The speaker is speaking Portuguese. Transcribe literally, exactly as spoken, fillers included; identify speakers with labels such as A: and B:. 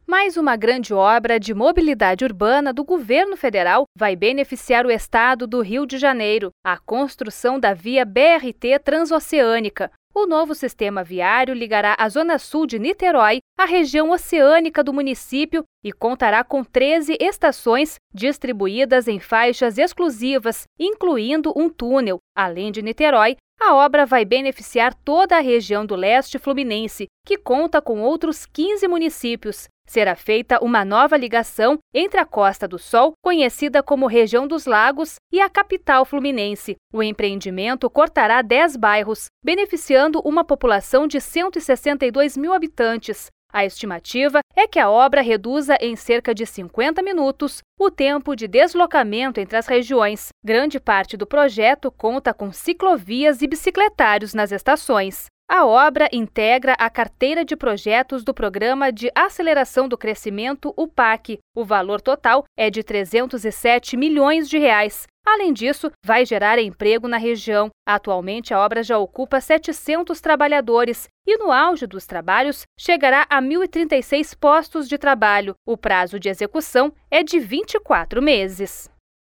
A: Mais uma grande obra de mobilidade urbana do governo federal vai beneficiar o estado do Rio de Janeiro, a construção da via B R T Transoceânica. O novo sistema viário ligará a zona sul de Niterói à região oceânica do município e contará com treze estações distribuídas em faixas exclusivas, incluindo um túnel. Além de Niterói, a obra vai beneficiar toda a região do leste fluminense, que conta com outros quinze municípios. Será feita uma nova ligação entre a Costa do Sol, conhecida como região dos Lagos, e a capital fluminense. O empreendimento cortará dez bairros, beneficiando uma população de cento e sessenta e dois mil habitantes. A estimativa é que a obra reduza em cerca de cinquenta minutos o tempo de deslocamento entre as regiões. Grande parte do projeto conta com ciclovias e bicicletários nas estações. A obra integra a carteira de projetos do Programa de Aceleração do Crescimento, o P A C. O valor total é de trezentos e sete milhões de reais. Além disso, vai gerar emprego na região. Atualmente, a obra já ocupa setecentos trabalhadores e, no auge dos trabalhos, chegará a mil e trinta e seis postos de trabalho. O prazo de execução é de vinte e quatro meses.